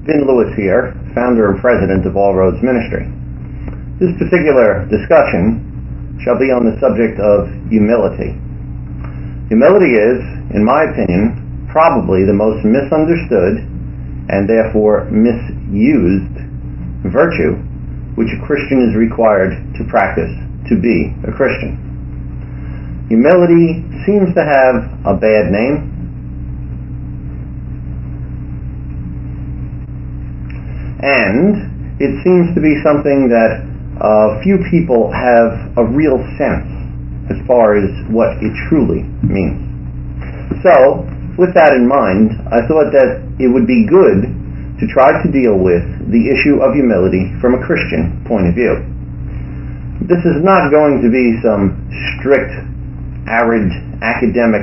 Vin Lewis here, founder and president of All Roads Ministry. This particular discussion shall be on the subject of humility. Humility is, in my opinion, probably the most misunderstood and therefore misused virtue which a Christian is required to practice to be a Christian. Humility seems to have a bad name. And it seems to be something that few people have a real sense as far as what it truly means. So, with that in mind, I thought that it would be good to try to deal with the issue of humility from a Christian point of view. This is not going to be some strict, arid, academic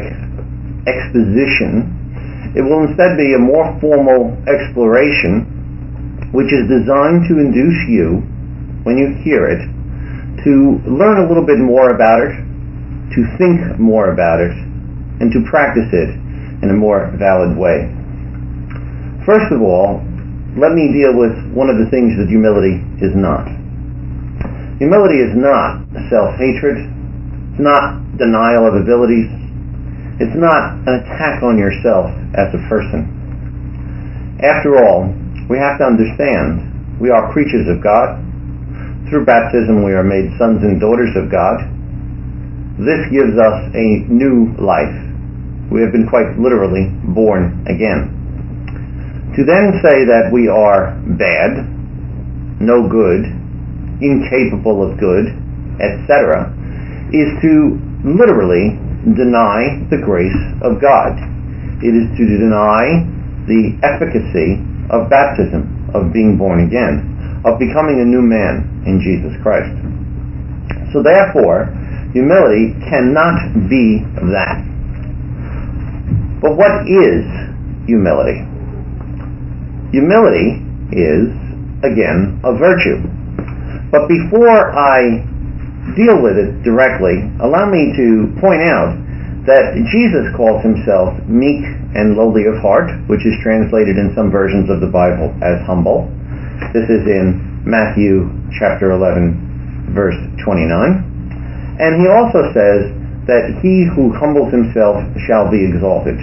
exposition. It will instead be a more formal exploration which is designed to induce you, when you hear it, to learn a little bit more about it, to think more about it, and to practice it in a more valid way. First of all, let me deal with one of the things that humility is not. Humility is not self-hatred. It's not denial of abilities. It's not an attack on yourself as a person. After all, we have to understand we are creatures of God. Through baptism we are made sons and daughters of God. This gives us a new life. We have been quite literally born again. To then say that we are bad, no good, incapable of good, etc., is to literally deny the grace of God. It is to deny the efficacy of baptism, of being born again, of becoming a new man in Jesus Christ. So therefore, humility cannot be that. But what is humility? Humility is, again, a virtue. But before I deal with it directly, allow me to point out that Jesus calls himself meek and lowly of heart, which is translated in some versions of the Bible as humble. This is in Matthew chapter 11, verse 29. And he also says that he who humbles himself shall be exalted.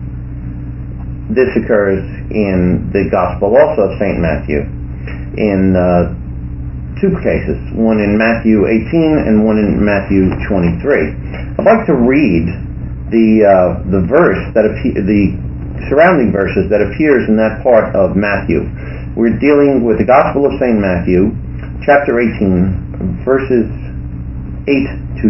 This occurs in the Gospel also of St. Matthew in two cases, one in Matthew 18 and one in Matthew 23. I'd like to read the verse the surrounding verses that appears in that part of Matthew. We're dealing with the Gospel of St. Matthew, chapter 18, verses 8 to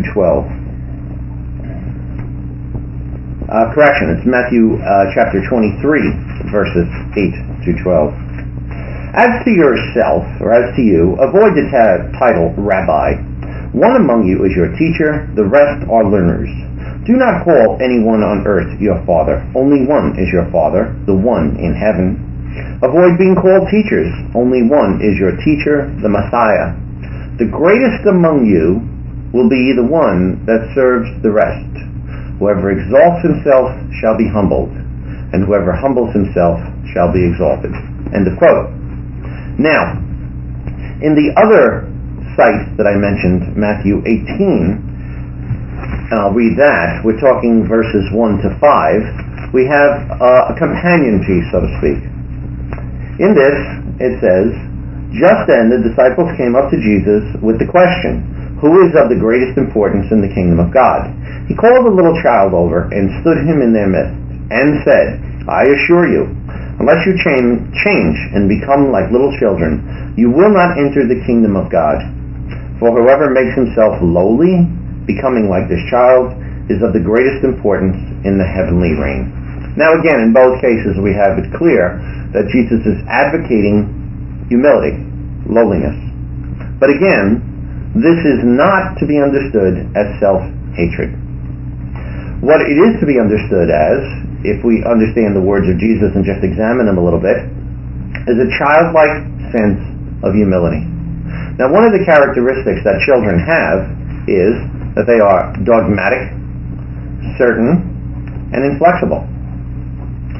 12. It's Matthew chapter 23, verses 8 to 12. As to yourself, or as to you, avoid the title Rabbi. One among you is your teacher, the rest are learners. Do not call anyone on earth your father. Only one is your Father, the one in heaven. Avoid being called teachers. Only one is your teacher, the Messiah. The greatest among you will be the one that serves the rest. Whoever exalts himself shall be humbled, and whoever humbles himself shall be exalted. End of quote. Now, in the other site that I mentioned, Matthew 18, and I'll read that, we're talking verses 1 to 5, we have a companion piece, so to speak. In this, it says, just then the disciples came up to Jesus with the question, who is of the greatest importance in the kingdom of God? He called a little child over and stood him in their midst, and said, I assure you, unless you change and become like little children, you will not enter the kingdom of God. For whoever makes himself lowly, becoming like this child, is of the greatest importance in the heavenly reign. Now again, in both cases we have it clear that Jesus is advocating humility, lowliness. But again, this is not to be understood as self-hatred. What it is to be understood as, if we understand the words of Jesus and just examine them a little bit, is a childlike sense of humility. Now one of the characteristics that children have is that they are dogmatic, certain, and inflexible.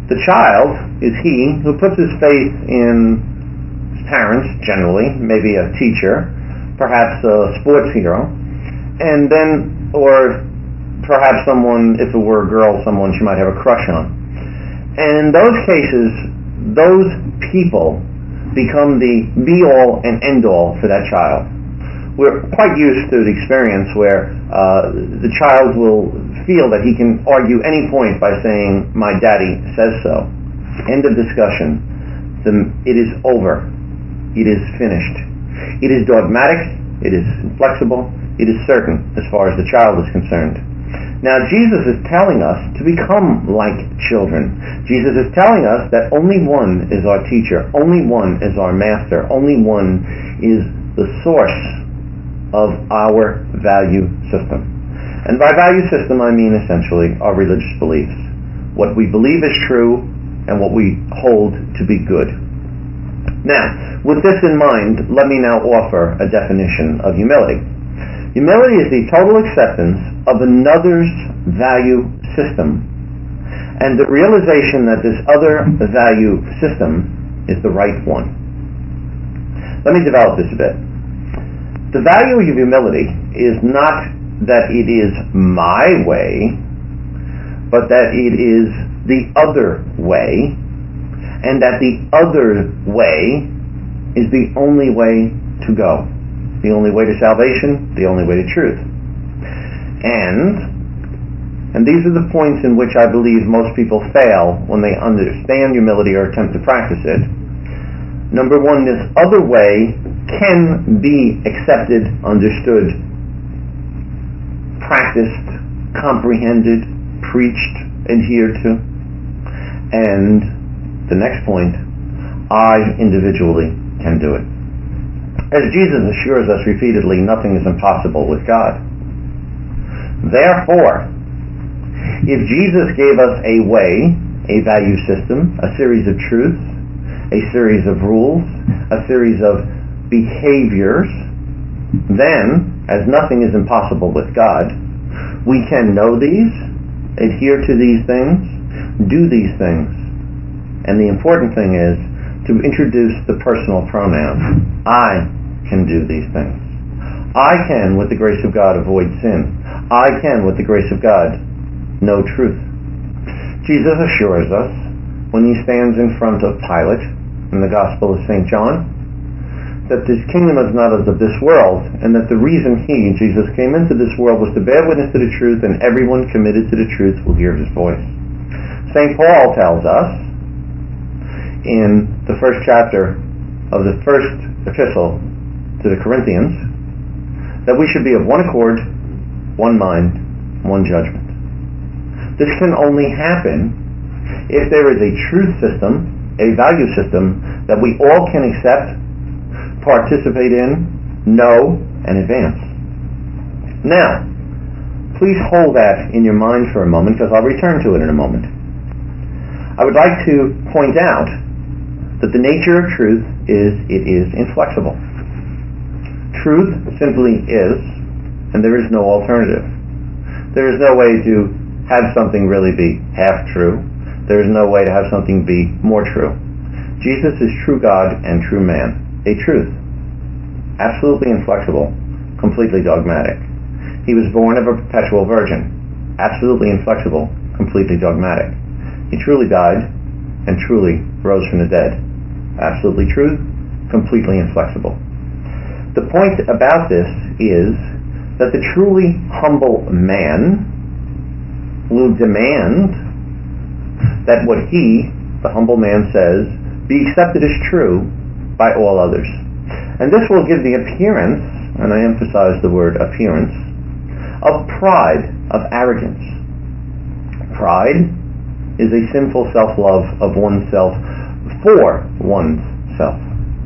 The child is he who puts his faith in his parents, generally, maybe a teacher, perhaps a sports hero, and then, or perhaps someone, if it were a girl, someone she might have a crush on. And in those cases, those people become the be-all and end-all for that child. We're quite used to the experience where the child will feel that he can argue any point by saying, "My daddy says so." End of discussion. It is over. It is finished. It is dogmatic. It is inflexible. It is certain as far as the child is concerned. Now, Jesus is telling us to become like children. Jesus is telling us that only one is our teacher, only one is our master, only one is the source of our value system. And by value system, I mean essentially our religious beliefs. What we believe is true and what we hold to be good. Now, with this in mind, let me now offer a definition of humility. Humility is the total acceptance of another's value system and the realization that this other value system is the right one. Let me develop this a bit. The value of humility is not that it is my way, but that it is the other way, and that the other way is the only way to go. The only way to salvation, the only way to truth. And these are the points in which I believe most people fail when they understand humility or attempt to practice it. Number one, this other way can be accepted, understood, practiced, comprehended, preached, adhered to. And the next point, I individually can do it. As Jesus assures us repeatedly, nothing is impossible with God. Therefore, if Jesus gave us a way, a value system, a series of truths, a series of rules, a series of behaviors, then, as nothing is impossible with God, we can know these, adhere to these things, do these things. And the important thing is to introduce the personal pronoun. I can do these things. I can, with the grace of God, avoid sin. I can, with the grace of God, know truth. Jesus assures us, when he stands in front of Pilate in the Gospel of St. John, that this kingdom is not of this world, and that the reason he, Jesus, came into this world was to bear witness to the truth, and everyone committed to the truth will hear his voice. St. Paul tells us in the first chapter of the first epistle to the Corinthians that we should be of one accord, one mind, one judgment. This can only happen if there is a truth system, a value system that we all can accept, participate in, know, and advance. Now, please hold that in your mind for a moment, because I'll return to it in a moment. I would like to point out that the nature of truth is it is inflexible. Truth simply is, and there is no alternative. There is no way to have something really be half true. There is no way to have something be more true. Jesus is true God and true man. A truth. Absolutely inflexible. Completely dogmatic. He was born of a perpetual virgin. Absolutely inflexible. Completely dogmatic. He truly died and truly rose from the dead. Absolutely true. Completely inflexible. The point about this is that the truly humble man will demand that what he, the humble man, says be accepted as true by all others. And this will give the appearance, and I emphasize the word appearance, of pride, of arrogance. Pride is a sinful self-love of oneself for one's self.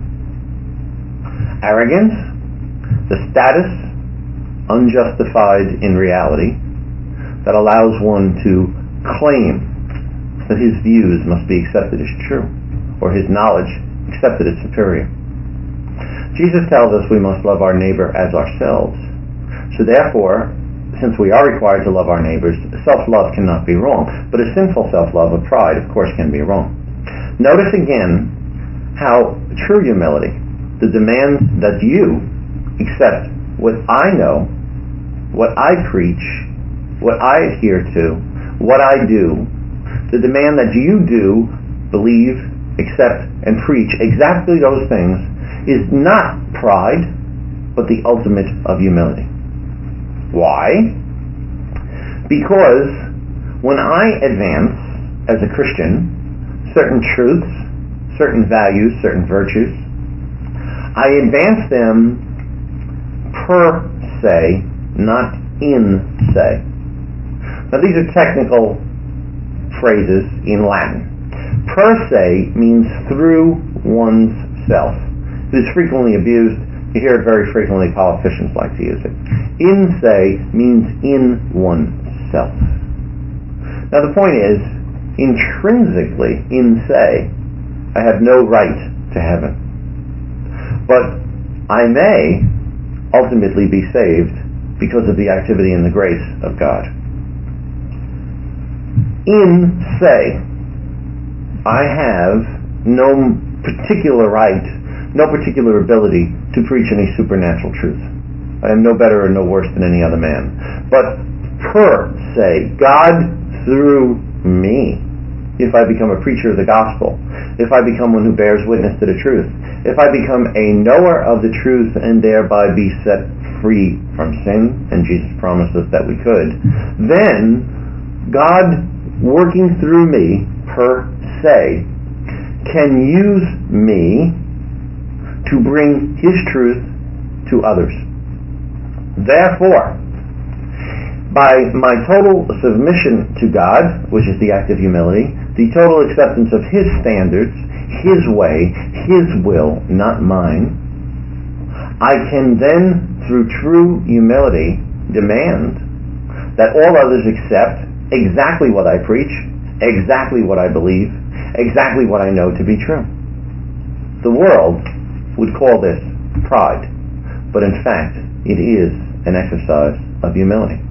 Arrogance, the status, unjustified in reality, that allows one to claim that his views must be accepted as true, or his knowledge accepted as superior. Jesus tells us we must love our neighbor as ourselves. So therefore, since we are required to love our neighbors, self-love cannot be wrong. But a sinful self-love of pride, of course, can be wrong. Notice again how true humility, the demand that you accept what I know, what I preach, what I adhere to, what I do, the demand that you do, believe, accept, and preach exactly those things is not pride, but the ultimate of humility. Why? Because when I advance as a Christian certain truths, certain values, certain virtues, I advance them per se, not in se. Now these are technical phrases in Latin. Per se means through one's self. It is frequently abused. You hear it very frequently. Politicians like to use it. In se means in oneself. Now the point is, intrinsically in se, I have no right to heaven. But I may ultimately be saved because of the activity and the grace of God. In se, I have no particular right, no particular ability to preach any supernatural truth. I am no better or no worse than any other man. But per se, God through me, if I become a preacher of the gospel, if I become one who bears witness to the truth, if I become a knower of the truth and thereby be set free from sin, and Jesus promised us that we could, then God working through me per se can use me to bring His truth to others. Therefore, by my total submission to God, which is the act of humility, the total acceptance of His standards, His way, His will, not mine, I can then, through true humility, demand that all others accept exactly what I preach, exactly what I believe, exactly what I know to be true. The world would call this pride, but in fact, it is an exercise of humility.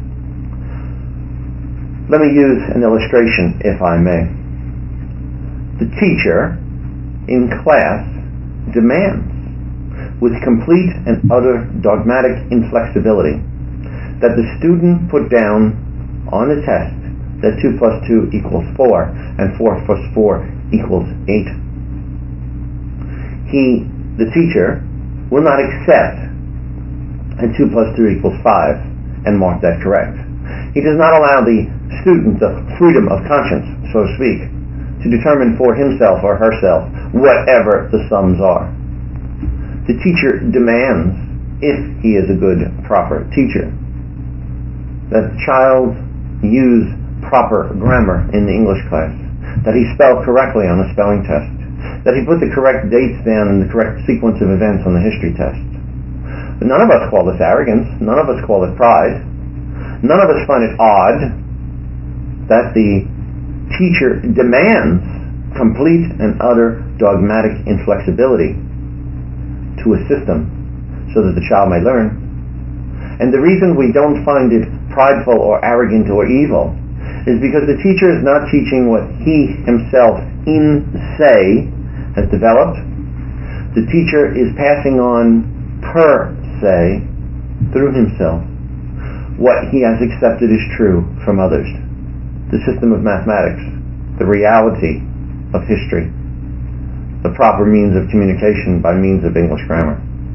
Let me use an illustration, if I may. The teacher in class demands, with complete and utter dogmatic inflexibility, that the student put down on the test that 2 plus 2 equals 4 and 4 plus 4 equals 8. The teacher, will not accept that 2 plus 2 equals 5 and mark that correct. He does not allow the student the freedom of conscience, so to speak, to determine for himself or herself whatever the sums are. The teacher demands, if he is a good, proper teacher, that the child use proper grammar in the English class, that he spell correctly on the spelling test, that he put the correct dates down in the correct sequence of events on the history test. But none of us call this arrogance. None of us call it pride. None of us find it odd that the teacher demands complete and utter dogmatic inflexibility to a system so that the child may learn. And the reason we don't find it prideful or arrogant or evil is because the teacher is not teaching what he himself in se has developed. The teacher is passing on per se through himself what he has accepted as true from others. The system of mathematics, the reality of history, the proper means of communication by means of English grammar.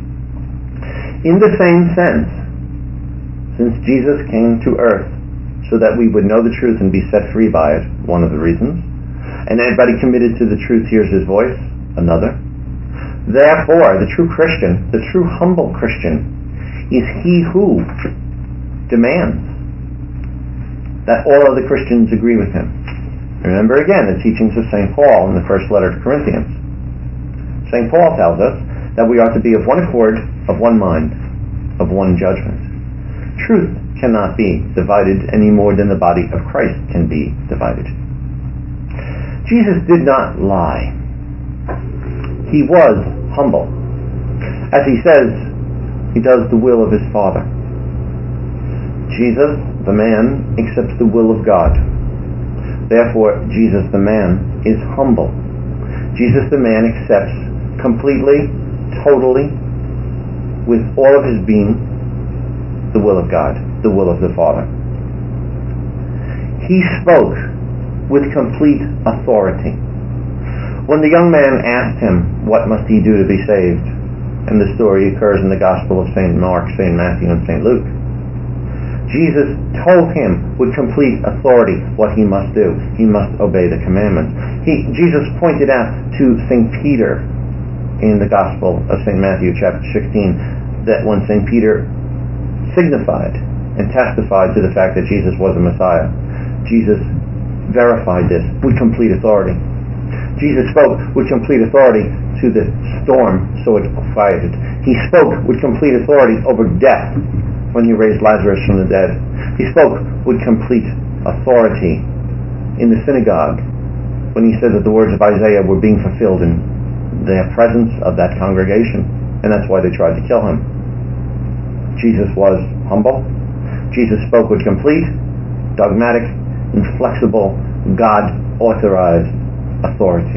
In the same sense, since Jesus came to earth so that we would know the truth and be set free by it, one of the reasons, and anybody committed to the truth hears His voice, another. Therefore, the true Christian, the true humble Christian, is he who demands that all other Christians agree with him. Remember again the teachings of St. Paul in the first letter to Corinthians. St. Paul tells us that we are to be of one accord, of one mind, of one judgment. Truth cannot be divided any more than the body of Christ can be divided. Jesus did not lie. He was humble. As he says, he does the will of his Father. Jesus, the man, accepts the will of God. Therefore, Jesus, the man, is humble. Jesus, the man, accepts completely, totally, with all of his being, the will of God, the will of the Father. He spoke with complete authority. When the young man asked him, what must he do to be saved? And the story occurs in the Gospel of St. Mark, St. Matthew, and St. Luke. Jesus told him with complete authority what he must do. He must obey the commandments. Jesus pointed out to St. Peter in the Gospel of St. Matthew, chapter 16, that when St. Peter signified and testified to the fact that Jesus was the Messiah, Jesus verified this with complete authority. Jesus spoke with complete authority to the storm, so it quieted. He spoke with complete authority over death when he raised Lazarus from the dead. He spoke with complete authority in the synagogue when he said that the words of Isaiah were being fulfilled in the presence of that congregation, and that's why they tried to kill him. Jesus was humble. Jesus spoke with complete, dogmatic, inflexible, God-authorized authority.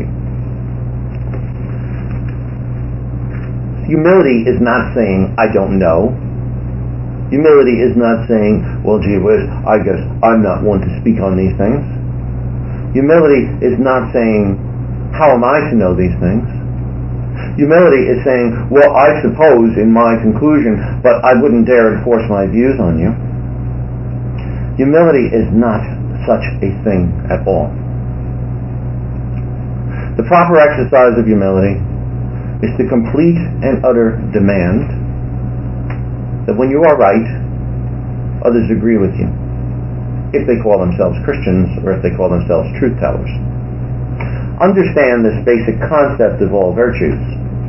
Humility is not saying, I don't know. Humility is not saying, well, gee whiz, I guess I'm not one to speak on these things. Humility is not saying, how am I to know these things? Humility is saying, well, I suppose in my conclusion, but I wouldn't dare enforce my views on you. Humility is not such a thing at all. The proper exercise of humility is the complete and utter demand that when you are right, others agree with you, if they call themselves Christians or if they call themselves truth tellers. Understand this basic concept of all virtues.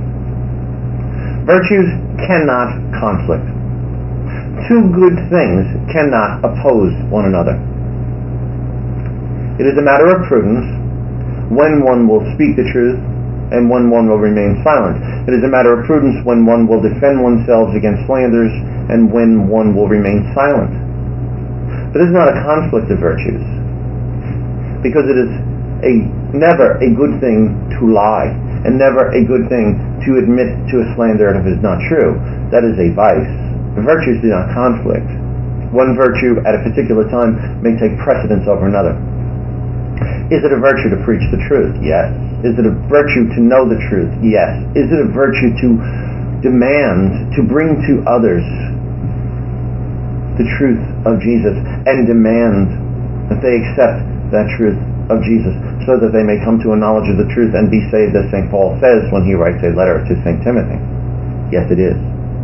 Virtues cannot conflict. Two good things cannot oppose one another. It is a matter of prudence when one will speak the truth and when one will remain silent. It is a matter of prudence when one will defend oneself against slanders and when one will remain silent. But it is not a conflict of virtues, because it is never a good thing to lie, and never a good thing to admit to a slander if it is not true. That is a vice. Virtues do not conflict. One virtue at a particular time may take precedence over another. Is it a virtue to preach the truth? Yes. Is it a virtue to know the truth? Yes. Is it a virtue to demand, to bring to others the truth of Jesus and demand that they accept that truth of Jesus so that they may come to a knowledge of the truth and be saved, as St. Paul says when he writes a letter to St. Timothy? Yes, it is.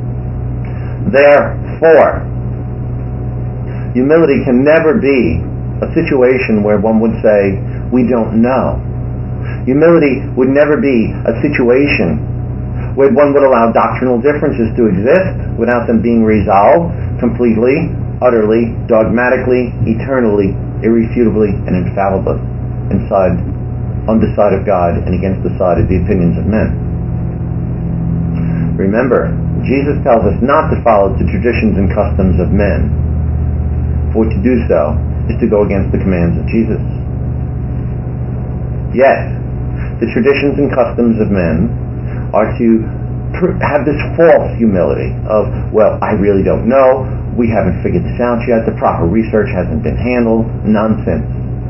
Therefore, humility can never be a situation where one would say, we don't know. Humility would never be a situation where one would allow doctrinal differences to exist without them being resolved completely, utterly, dogmatically, eternally, irrefutably, and infallibly on the side of God and against the side of the opinions of men. Remember, Jesus tells us not to follow the traditions and customs of men, for to do so is to go against the commands of Jesus. Yet, the traditions and customs of men are to have this false humility of, well, I really don't know, we haven't figured this out yet, the proper research hasn't been handled. Nonsense.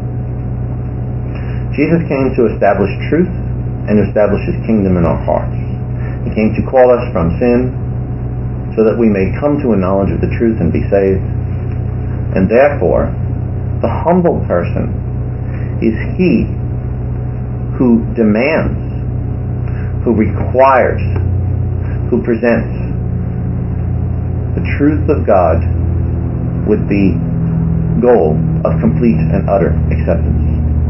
Jesus came to establish truth and to establish his kingdom in our hearts. He came to call us from sin so that we may come to a knowledge of the truth and be saved. And therefore, the humble person is he who demands, who requires, who presents the truth of God with the goal of complete and utter acceptance.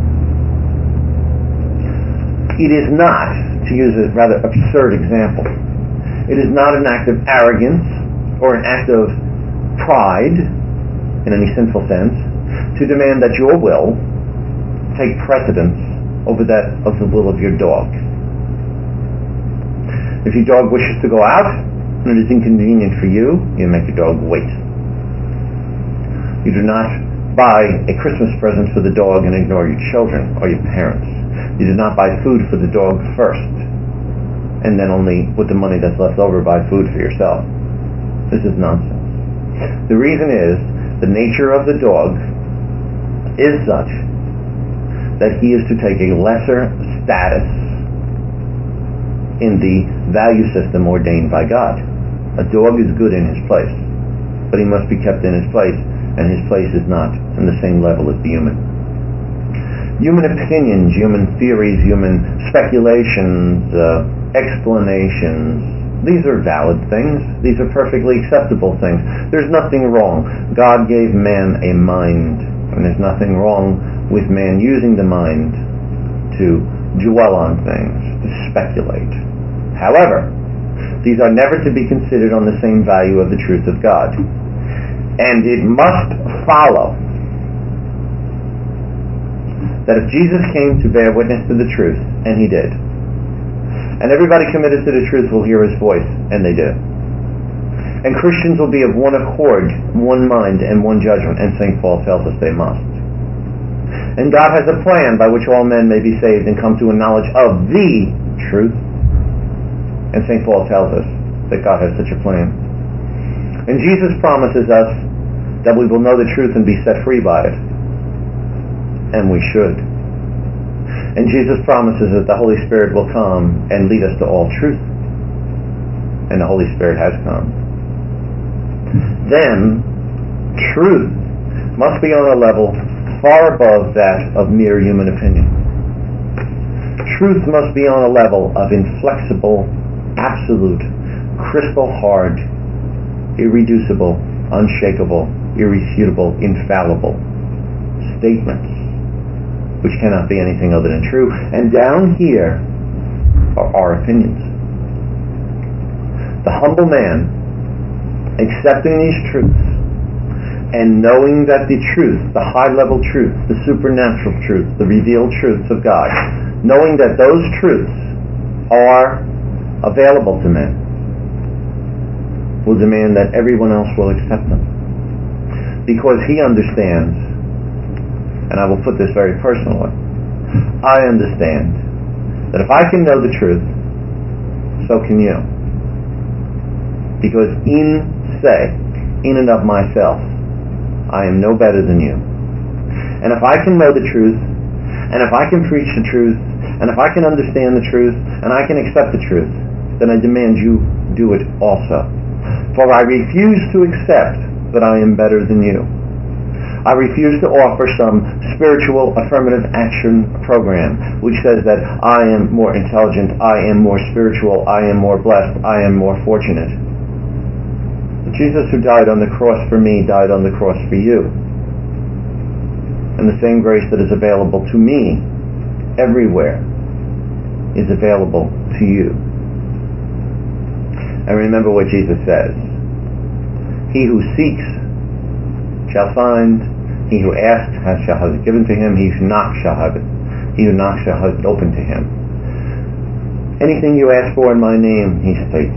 It is not, to use a rather absurd example, it is not an act of arrogance or an act of pride in any sinful sense to demand that your will take precedence over that of the will of your dog. If your dog wishes to go out and it is inconvenient for you, you make your dog wait. You do not buy a Christmas present for the dog and ignore your children or your parents. You do not buy food for the dog first, and then only with the money that's left over buy food for yourself. This is nonsense. The reason is, the nature of the dog is such that he is to take a lesser status in the value system ordained by God. A dog is good in his place, but he must be kept in his place, and his place is not in the same level as the human. Human opinions, human theories, human speculations, explanations, these are valid things. These are perfectly acceptable things. There's nothing wrong. God gave man a mind, and there's nothing wrong with man using the mind to dwell on things, to speculate. However, these are never to be considered on the same value of the truth of God. And it must follow that if Jesus came to bear witness to the truth, and he did, and everybody committed to the truth will hear his voice, and they do, and Christians will be of one accord, one mind, and one judgment, and St. Paul tells us they must. And God has a plan by which all men may be saved and come to a knowledge of the truth, and St. Paul tells us that God has such a plan. And Jesus promises us that we will know the truth and be set free by it. And we should. And Jesus promises that the Holy Spirit will come and lead us to all truth. And the Holy Spirit has come. Then, truth must be on a level far above that of mere human opinion. Truth must be on a level of inflexible, absolute, crystal hard, irreducible, unshakable, irrefutable, infallible statements which cannot be anything other than true. And down here are our opinions. The humble man, accepting these truths and knowing that the truth, the high-level truth, the supernatural truth, the revealed truths of God, knowing that those truths are available to men, will demand that everyone else will accept them. Because he understands, and I will put this very personally, I understand that if I can know the truth, so can you. Because in and of myself, I am no better than you. And if I can know the truth, and if I can preach the truth, and if I can understand the truth, and I can accept the truth, then I demand you do it also. For I refuse to accept that I am better than you. I refuse to offer some spiritual affirmative action program which says that I am more intelligent, I am more spiritual, I am more blessed, I am more fortunate. Jesus, who died on the cross for me, died on the cross for you. And the same grace that is available to me everywhere is available to you. And remember what Jesus says. He who seeks shall find. He who asks shall have it given to him. He who knocks shall have it. He who knocks shall have it open to him. Anything you ask for in my name, he states,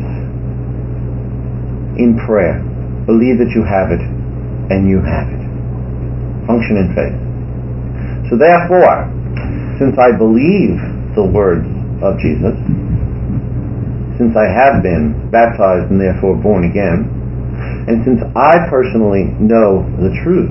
in prayer, believe that you have it, and you have it. Function in faith. So therefore, since I believe the words of Jesus, since I have been baptized and therefore born again, and since I personally know the truth,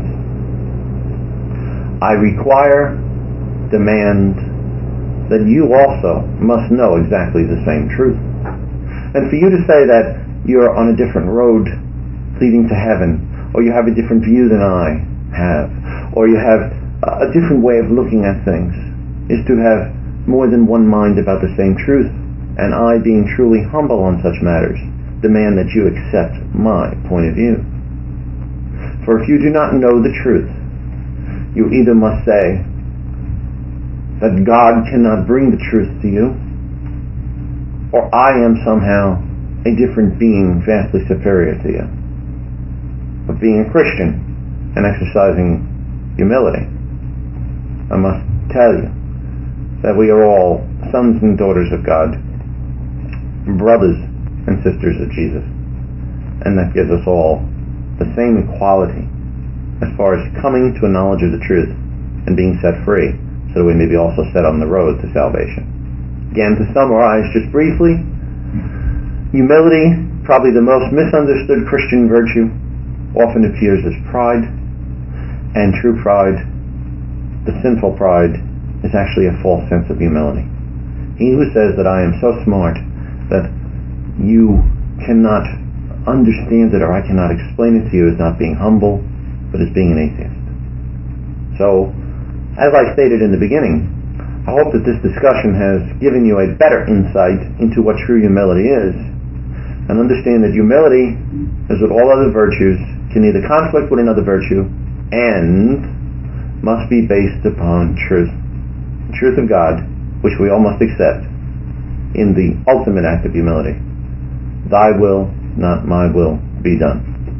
I require, demand, that you also must know exactly the same truth. And for you to say that you're on a different road leading to heaven, or you have a different view than I have, or you have a different way of looking at things, is to have more than one mind about the same truth. And I, being truly humble on such matters, demand that you accept my point of view. For if you do not know the truth, you either must say that God cannot bring the truth to you, or I am somehow a different being vastly superior to you. But being a Christian and exercising humility, I must tell you that we are all sons and daughters of God, brothers and sisters of Jesus, and that gives us all the same equality as far as coming to a knowledge of the truth and being set free, so that we may be also set on the road to salvation. Again, to summarize just briefly, humility, probably the most misunderstood Christian virtue, often appears as pride, and true pride, the sinful pride, is actually a false sense of humility. He who says that I am so smart that you cannot understand it or I cannot explain it to you is not being humble, but is being an atheist. So, as I stated in the beginning, I hope that this discussion has given you a better insight into what true humility is, and understand that humility, as with all other virtues, can neither conflict with another virtue and must be based upon truth. The truth of God, which we all must accept in the ultimate act of humility. Thy will, not my will, be done.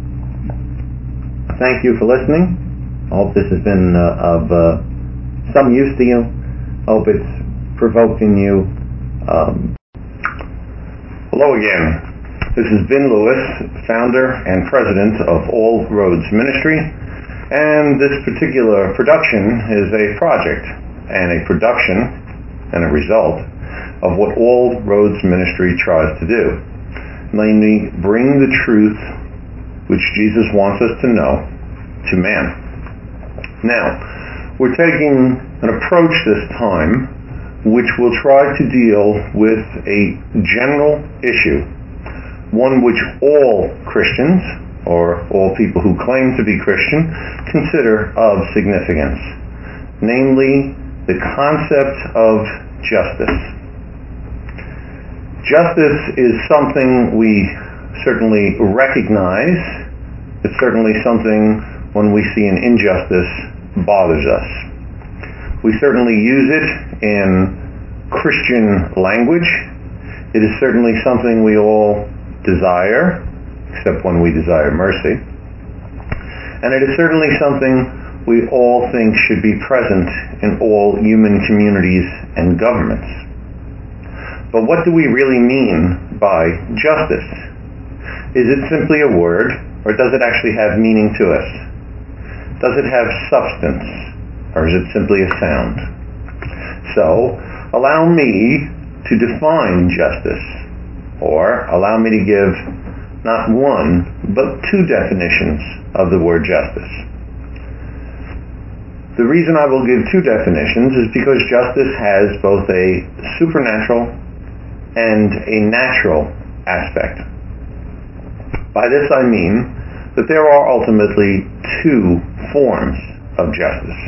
Thank you for listening. I hope this has been of some use to you. I hope it's provoking you. Hello again. This is Ben Lewis, founder and president of All Roads Ministry, and this particular production is a project and a production and a result of what All Roads Ministry tries to do, namely bring the truth which Jesus wants us to know to man. Now, we're taking an approach this time which will try to deal with a general issue, one which all Christians, or all people who claim to be Christian, consider of significance, namely the concept of justice. Justice is something we certainly recognize. It's certainly something when we see an injustice bothers us. We certainly use it in Christian language. It is certainly something we all desire, except when we desire mercy. And it is certainly something we all think should be present in all human communities and governments. But what do we really mean by justice? Is it simply a word, or does it actually have meaning to us? Does it have substance, or is it simply a sound? So, allow me to define justice, or allow me to give not one, but two definitions of the word justice. The reason I will give two definitions is because justice has both a supernatural and a natural aspect. By this I mean that there are ultimately two forms of justice.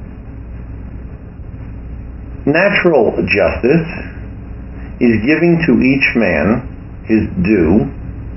Natural justice is giving to each man his due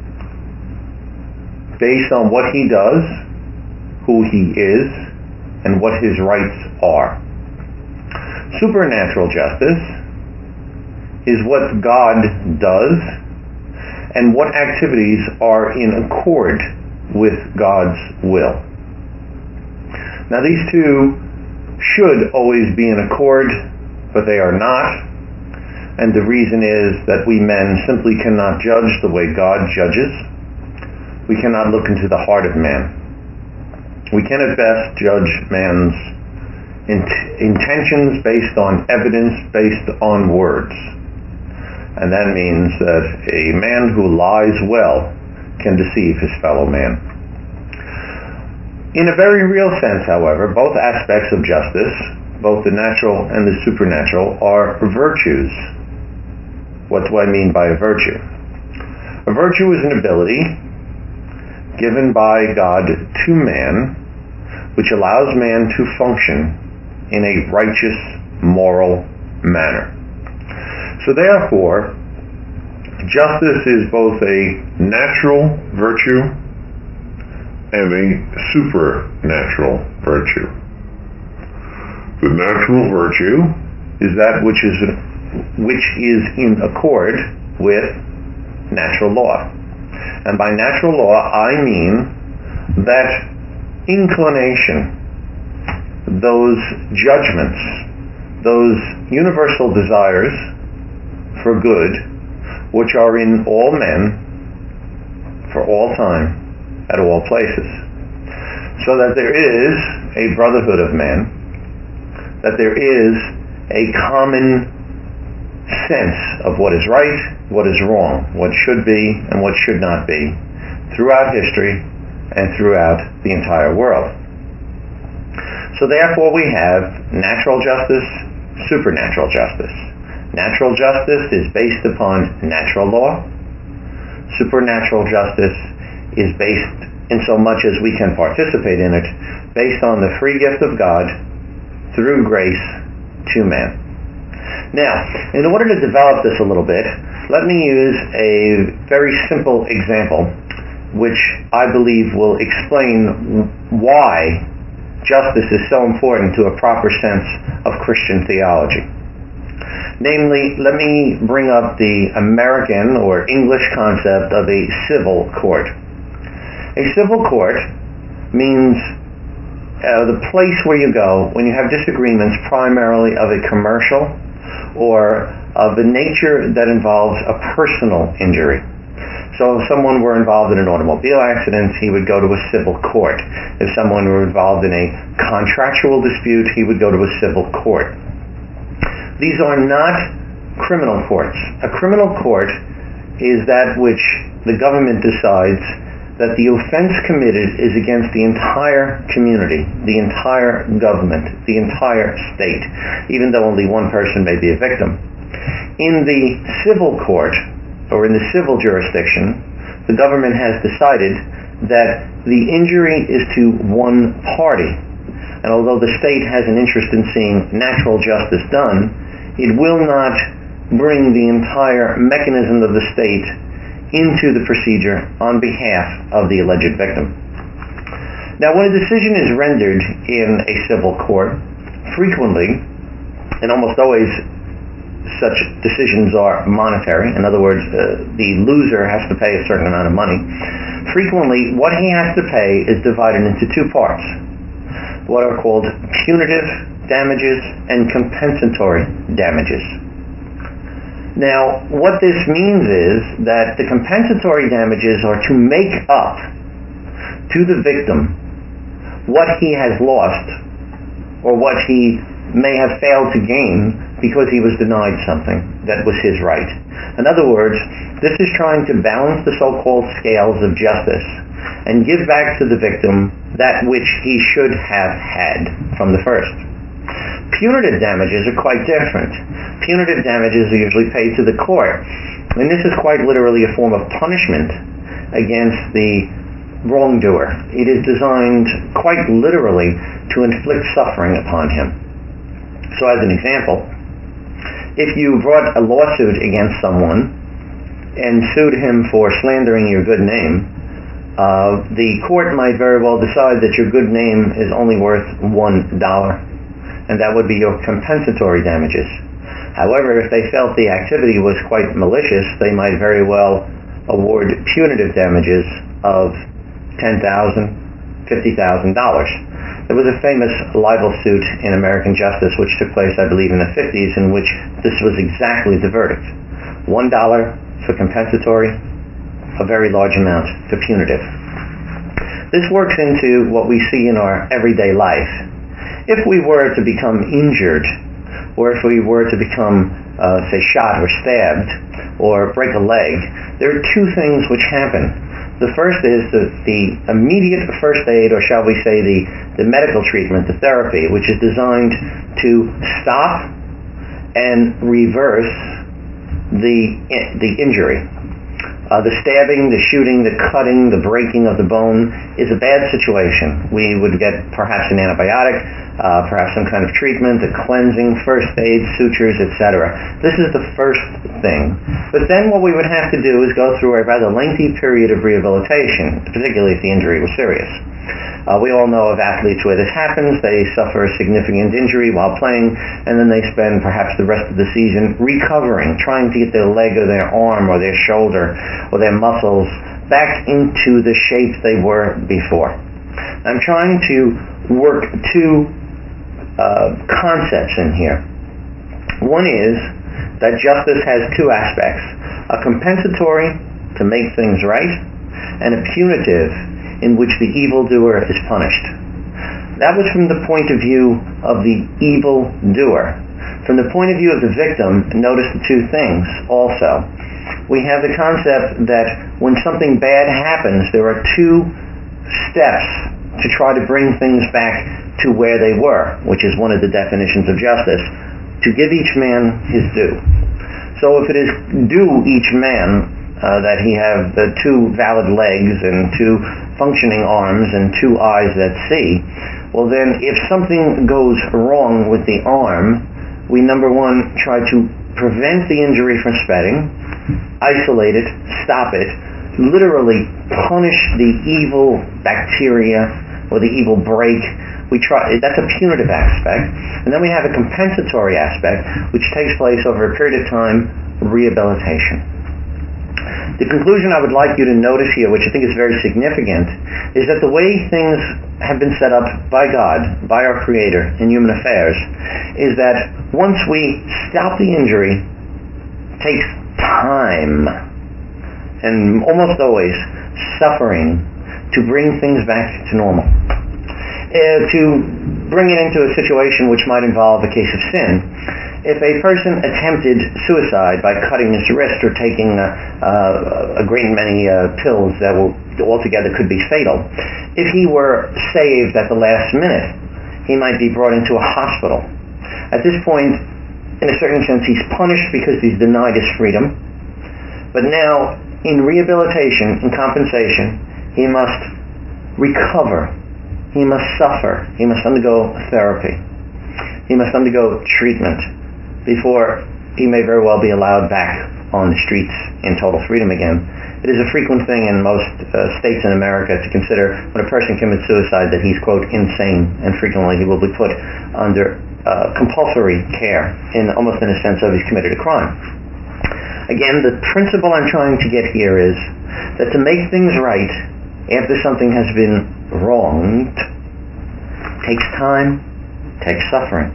based on what he does, who he is, and what his rights are. Supernatural justice is what God does and what activities are in accord with God's will. Now these two should always be in accord, but they are not, and the reason is that we men simply cannot judge the way God judges. We cannot look into the heart of man. We can at best judge man's intentions based on evidence, based on words. And that means that a man who lies well can deceive his fellow man. In a very real sense, however, both aspects of justice, both the natural and the supernatural, are virtues. What do I mean by a virtue? A virtue is an ability given by God to man, which allows man to function in a righteous, moral manner. So therefore, justice is both a natural virtue and a supernatural virtue. The natural virtue is that which is in accord with natural law. And by natural law, I mean that inclination, those judgments, those universal desires for good, which are in all men, for all time, at all places. so that there is a brotherhood of men, that there is a common sense of what is right, what is wrong, what should be and what should not be, throughout history and throughout the entire world. So therefore we have natural justice, supernatural justice. Natural justice is based upon natural law. Supernatural justice is based, in so much as we can participate in it, based on the free gift of God through grace to man. Now, in order to develop this a little bit, let me use a very simple example which I believe will explain why justice is so important to a proper sense of Christian theology. Namely, let me bring up the American or English concept of a civil court. A civil court means the place where you go when you have disagreements primarily of a commercial or of a nature that involves a personal injury. So if someone were involved in an automobile accident, he would go to a civil court. If someone were involved in a contractual dispute, he would go to a civil court. These are not criminal courts. A criminal court is that which the government decides that the offense committed is against the entire community, the entire government, the entire state, even though only one person may be a victim. In the civil court, or in the civil jurisdiction, the government has decided that the injury is to one party. And although the state has an interest in seeing natural justice done, it will not bring the entire mechanism of the state into the procedure on behalf of the alleged victim. Now, when a decision is rendered in a civil court, frequently, and almost always, such decisions are monetary. In other words, the loser has to pay a certain amount of money. Frequently, what he has to pay is divided into two parts, what are called punitive damages and compensatory damages. Now, what this means is that the compensatory damages are to make up to the victim what he has lost or what he may have failed to gain because he was denied something that was his right. In other words, this is trying to balance the so-called scales of justice and give back to the victim that which he should have had from the first. Punitive damages are quite different. Punitive damages are usually paid to the court, and this is quite literally a form of punishment against the wrongdoer. It is designed quite literally to inflict suffering upon him. So as an example, if you brought a lawsuit against someone and sued him for slandering your good name, the court might very well decide that your good name is only worth $1, and that would be your compensatory damages. However, if they felt the activity was quite malicious, they might very well award punitive damages of $10,000, $50,000. There was a famous libel suit in American justice which took place, I believe, in the 50s, in which this was exactly the verdict. $1 for compensatory, a very large amount for punitive. This works into what we see in our everyday life. If we were to become injured, or if we were to become, say, shot or stabbed, or break a leg, there are two things which happen. The first is the immediate first aid, or shall we say the medical treatment, the therapy, which is designed to stop and reverse the injury. The stabbing, the shooting, the cutting, the breaking of the bone is a bad situation. We would get perhaps an antibiotic, perhaps some kind of treatment, a cleansing, first aid, sutures, etc. This is the first thing. But then what we would have to do is go through a rather lengthy period of rehabilitation, particularly if the injury was serious. We all know of athletes where this happens. They suffer a significant injury while playing, and then they spend perhaps the rest of the season recovering, trying to get their leg or their arm or their shoulder or their muscles back into the shape they were before. I'm trying to work two concepts in here. One is that justice has two aspects: a compensatory to make things right, and a punitive in which the evildoer is punished. That was from the point of view of the evildoer. From the point of view of the victim, notice the two things also. We have the concept that when something bad happens, there are two steps to try to bring things back to where they were, which is one of the definitions of justice, to give each man his due. So if it is due each man that he have the two valid legs and two functioning arms and two eyes that see, well then if something goes wrong with the arm, we number one try to prevent the injury from spreading, isolate it, stop it, literally punish the evil bacteria or the evil break. That's a punitive aspect. And then we have a compensatory aspect, which takes place over a period of time, rehabilitation. The conclusion I would like you to notice here, which I think is very significant, is that the way things have been set up by God, by our Creator in human affairs, is that once we stop the injury, it takes time, and almost always suffering, to bring things back to normal. To bring it into a situation which might involve a case of sin. If a person attempted suicide by cutting his wrist or taking a great many pills that altogether could be fatal, if he were saved at the last minute, he might be brought into a hospital. At this point, in a certain sense, he's punished because he's denied his freedom. But now, in rehabilitation, in compensation, he must recover. He must suffer. He must undergo therapy. He must undergo treatment before he may very well be allowed back on the streets in total freedom again. It is a frequent thing in most states in America to consider when a person commits suicide that he's, quote, insane, and frequently he will be put under compulsory care, almost in a sense of he's committed a crime. Again, the principle I'm trying to get here is that to make things right after something has been wronged takes time, takes suffering.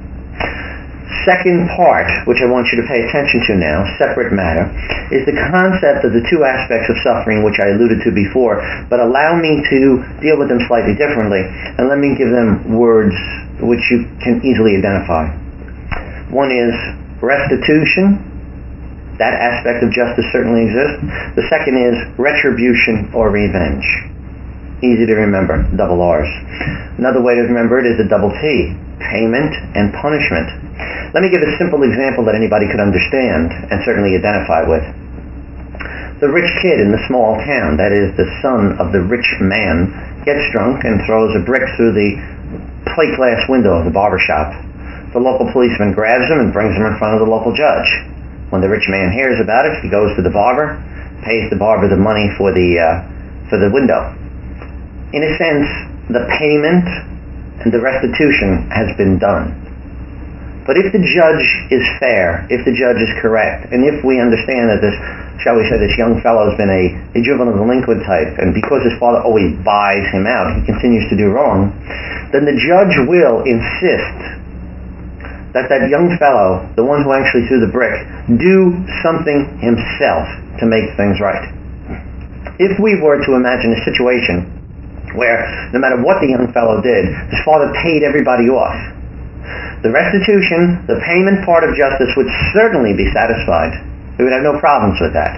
Second part, which I want you to pay attention to now, separate matter, is the concept of the two aspects of suffering which I alluded to before, but allow me to deal with them slightly differently, and let me give them words which you can easily identify. One is restitution. That aspect of justice certainly exists. The second is retribution or revenge. Easy to remember, double R's. Another way to remember it is a double P, payment and punishment. Let me give a simple example that anybody could understand and certainly identify with. The rich kid in the small town, that is the son of the rich man, gets drunk and throws a brick through the plate glass window of the barber shop. The local policeman grabs him and brings him in front of the local judge. When the rich man hears about it, he goes to the barber, pays the barber the money for the window. In a sense, the payment and the restitution has been done. But if the judge is fair, if the judge is correct, and if we understand that this, shall we say, this young fellow has been a juvenile delinquent type, and because his father always buys him out, he continues to do wrong, then the judge will insist that young fellow, the one who actually threw the brick, do something himself to make things right. If we were to imagine a situation where no matter what the young fellow did, his father paid everybody off, the restitution, the payment part of justice would certainly be satisfied. We would have no problems with that.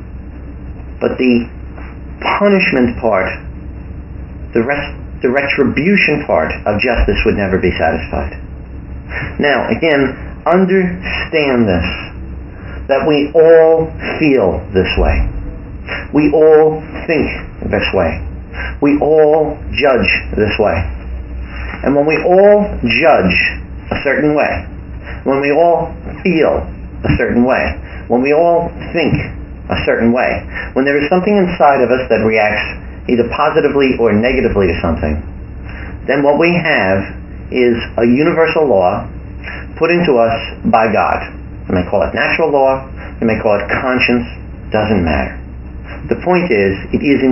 But the punishment part, the retribution part of justice would never be satisfied. Now, again, understand this, that we all feel this way. We all think this way. We all judge this way. And when we all judge a certain way, when we all feel a certain way, when we all think a certain way, when there is something inside of us that reacts either positively or negatively to something, then what we have is a universal law put into us by God. You may call it natural law, you may call it conscience, doesn't matter. The point is, it is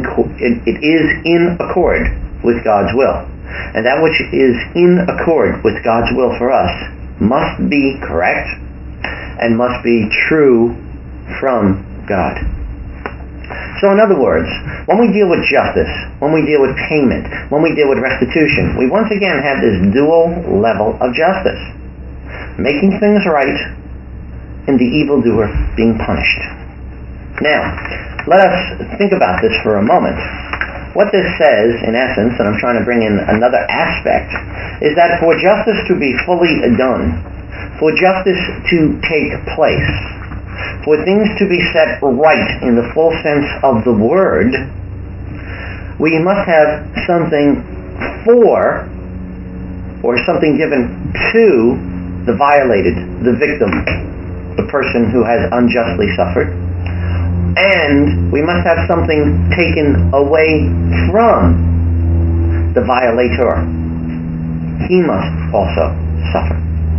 in accord with God's will. And that which is in accord with God's will for us must be correct and must be true from God. So in other words, when we deal with justice, when we deal with payment, when we deal with restitution, we once again have this dual level of justice. Making things right and the evildoer being punished. Now, let us think about this for a moment. What this says, in essence, and I'm trying to bring in another aspect, is that for justice to be fully done, for justice to take place, for things to be set right in the full sense of the word, we must have something for, or something given to, the violated, the victim, the person who has unjustly suffered. And we must have something taken away from the violator. He must also suffer.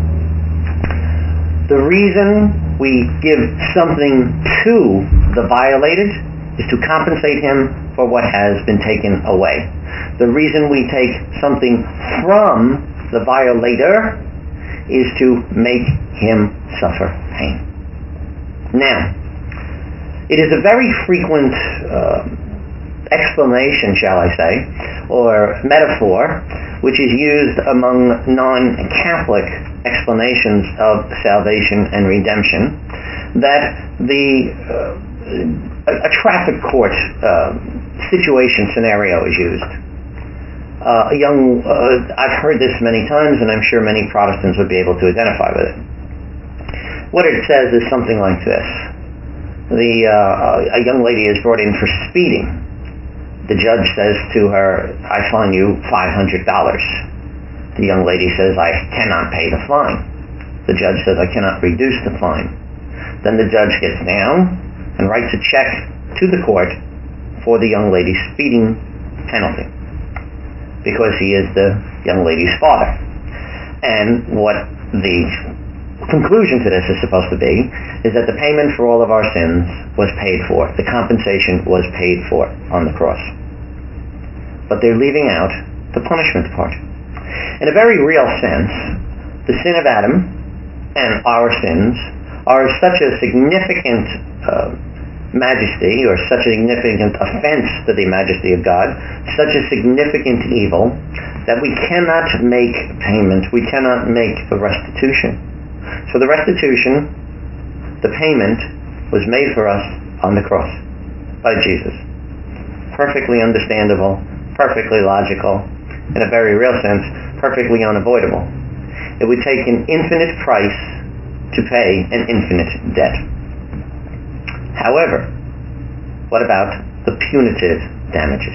The reason we give something to the violated is to compensate him for what has been taken away. The reason we take something from the violator is to make him suffer pain. Now, it is a very frequent explanation, shall I say, or metaphor, which is used among non-Catholic explanations of salvation and redemption, that a traffic court situation scenario is used. I've heard this many times, and I'm sure many Protestants would be able to identify with it. What it says is something like this. A young lady is brought in for speeding. The judge says to her, "I fine you $500. The young lady says, "I cannot pay the fine." The judge says, "I cannot reduce the fine." Then the judge gets down and writes a check to the court for the young lady's speeding penalty, because he is the young lady's father. And what the conclusion to this is supposed to be is that the payment for all of our sins was paid for. The compensation was paid for on the cross. But they're leaving out the punishment part. In a very real sense, the sin of Adam and our sins are such a significant majesty, or such a significant offense to the majesty of God, such a significant evil, that we cannot make payment, we cannot make a restitution. So the restitution, the payment, was made for us on the cross by Jesus. Perfectly understandable, perfectly logical, in a very real sense, perfectly unavoidable. It would take an infinite price to pay an infinite debt. However, what about the punitive damages?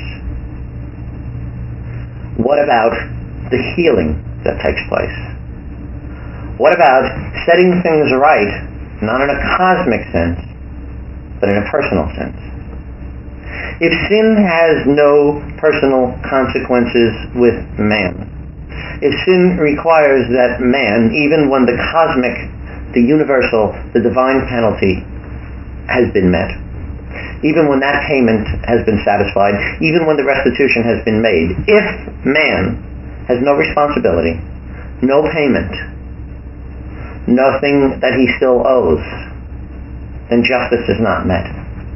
What about the healing that takes place? What about setting things right, not in a cosmic sense, but in a personal sense? If sin has no personal consequences with man, if sin requires that man, even when the cosmic, the universal, the divine penalty has been met, even when that payment has been satisfied, even when the restitution has been made, if man has no responsibility, no payment, nothing that he still owes, then justice is not met.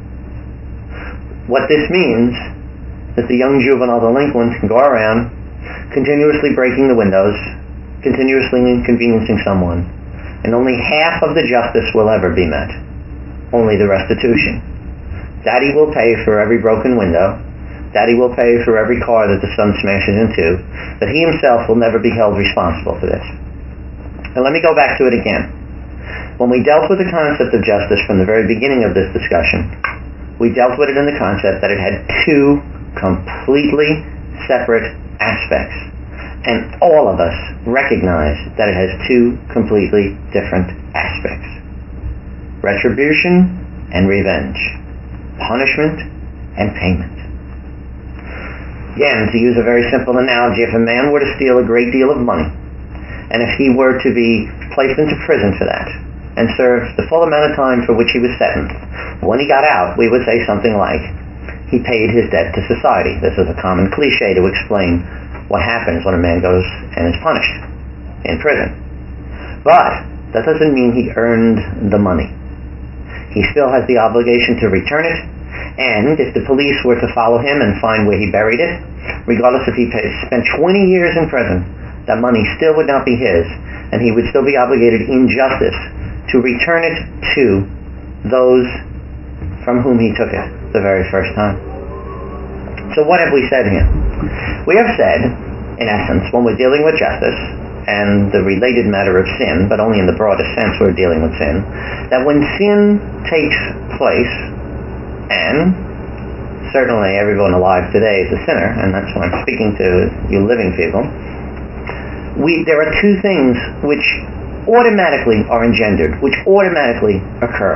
What this means is the young juvenile delinquent can go around continuously breaking the windows, continuously inconveniencing someone, and only half of the justice will ever be met. Only the restitution. Daddy will pay for every broken window. Daddy will pay for every car that the son smashes into, but he himself will never be held responsible for this. Now let me go back to it again. When we dealt with the concept of justice from the very beginning of this discussion, we dealt with it in the concept that it had two completely separate aspects. And all of us recognize that it has two completely different aspects. Retribution and revenge. Punishment and payment. Again, to use a very simple analogy, if a man were to steal a great deal of money, and if he were to be placed into prison for that, and serve the full amount of time for which he was sentenced, when he got out, we would say something like, he paid his debt to society. This is a common cliche to explain what happens when a man goes and is punished in prison. But that doesn't mean he earned the money. He still has the obligation to return it, And if the police were to follow him and find where he buried it, regardless if he spent 20 years in prison, that money still would not be his, and he would still be obligated in justice to return it to those from whom he took it the very first time. So what have we said here? We have said, in essence, when we're dealing with justice and the related matter of sin, but only in the broadest sense we're dealing with sin, that when sin takes place, and certainly everyone alive today is a sinner, and that's what I'm speaking to you living people, there are two things which automatically are engendered, which automatically occur.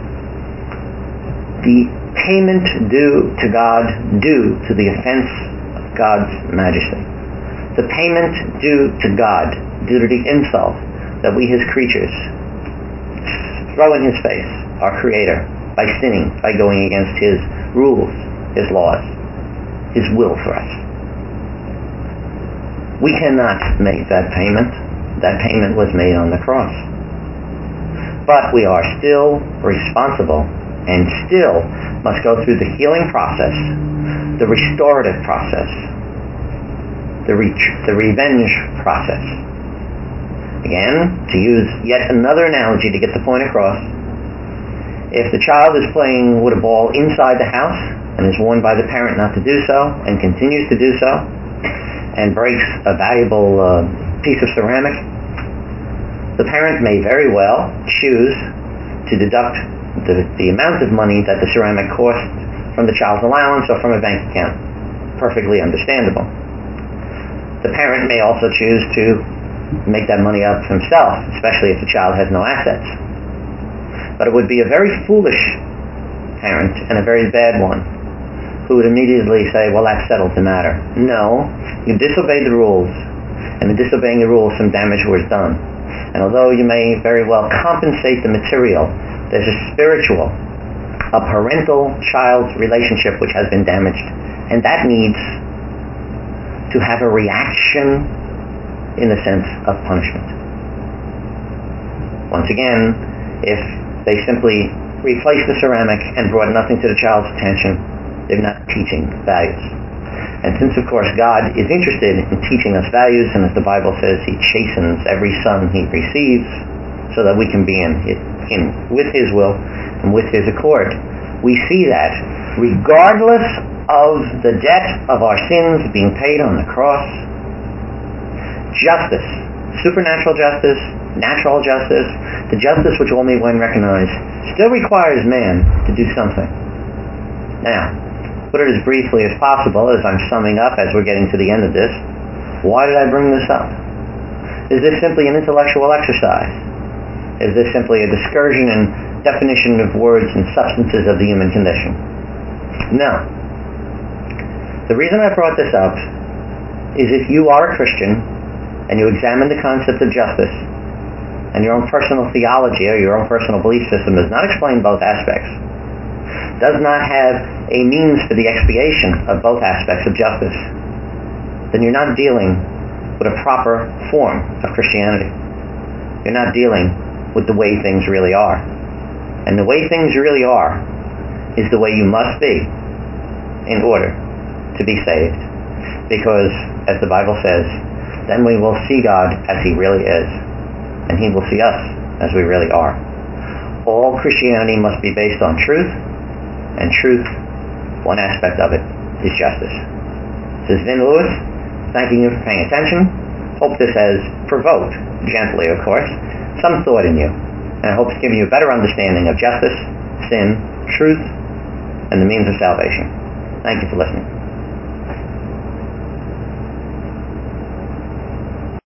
The payment due to God due to the offense of God's majesty. The payment due to God due to the insult that we, his creatures, throw in his face, our Creator, by sinning, by going against his rules, his laws, his will for us. We cannot make that payment. That payment was made on the cross. But we are still responsible and still must go through the healing process, the restorative process, the revenge process. Again, to use yet another analogy to get the point across, if the child is playing with a ball inside the house and is warned by the parent not to do so and continues to do so and breaks a valuable piece of ceramic, the parent may very well choose to deduct the amount of money that the ceramic cost from the child's allowance or from a bank account. Perfectly understandable. The parent may also choose to make that money up himself, especially if the child has no assets. But it would be a very foolish parent and a very bad one who would immediately say, well, that settles the matter. No, you disobeyed the rules, and in disobeying the rules some damage was done. And although you may very well compensate the material, there's a spiritual, a parental-child relationship which has been damaged, and that needs to have a reaction in the sense of punishment. Once again, if they simply replaced the ceramic and brought nothing to the child's attention, they're not teaching values. And since, of course, God is interested in teaching us values, and as the Bible says, he chastens every son he receives so that we can be with his will and with his accord, we see that regardless of the debt of our sins being paid on the cross, justice, supernatural justice, natural justice, the justice which only one recognizes, still requires man to do something. Now, put it as briefly as possible as I'm summing up as we're getting to the end of this. Why did I bring this up? Is this simply an intellectual exercise? Is this simply a discursion and definition of words and substances of the human condition? No. The reason I brought this up is if you are a Christian and you examine the concept of justice, and your own personal theology or your own personal belief system does not explain both aspects, does not have a means for the expiation of both aspects of justice, then you're not dealing with a proper form of Christianity. You're not dealing with the way things really are. And the way things really are is the way you must be in order to be saved. Because, as the Bible says, then we will see God as he really is, and he will see us as we really are. All Christianity must be based on truth, and truth, one aspect of it, is justice. This is Vin Lewis, thanking you for paying attention. Hope this has provoked, gently of course, some thought in you, and I hope it's given you a better understanding of justice, sin, truth, and the means of salvation. Thank you for listening.